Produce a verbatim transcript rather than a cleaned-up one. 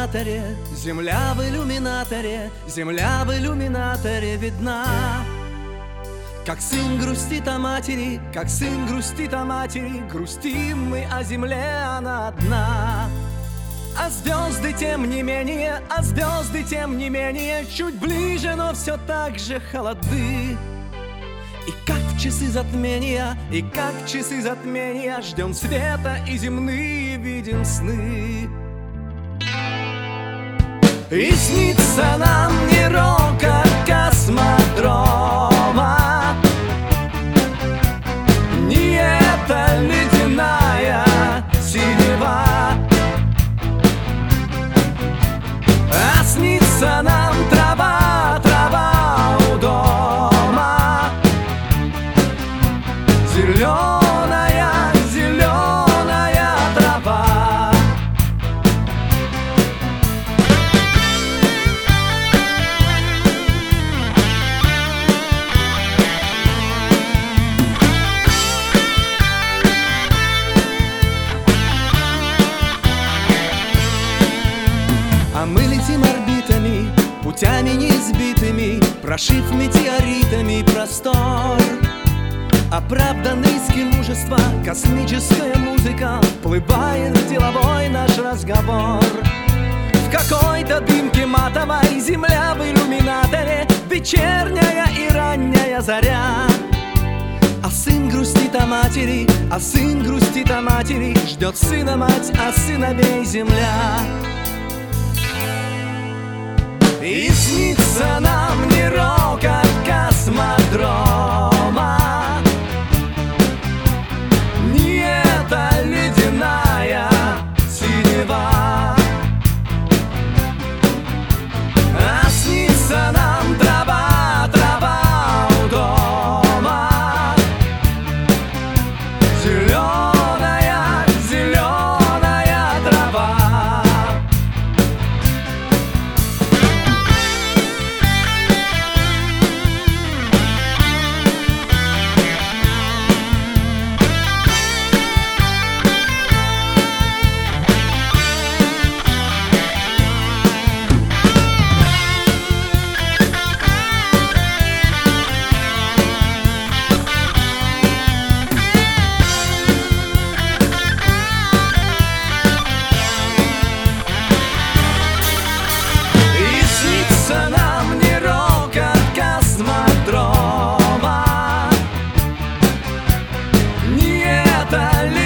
иллюминаторе, земля в иллюминаторе, земля в иллюминаторе видна. Как сын грустит о матери, как сын грустит о матери, грустим мы о земле, она одна. А звезды тем не менее, а звезды тем не менее чуть ближе, но все так же холоды. И как в часы затмения, и как в часы затмения ждем света и земные видим сны. И снится нам не рок от космодрома, не эта ледяная синева, а снится нам трава, трава у дома, зеленая, зеленая трава. А мы летим орбитами, путями неизбитыми, прошив метеоритами простор. Оправданный риски мужества, космическая музыка вплывает в деловой наш разговор. В какой-то дымке матовой земля в иллюминаторе, вечерняя и ранняя заря. А сын грустит о матери, а сын грустит о матери, ждет сына мать, а сыновей земля. И снится нам не рок от космодрома, не эта ледяная синева, а снится нам трава, трава у дома, зеленая, зеленая трава. Нам не рок от космодрома, не это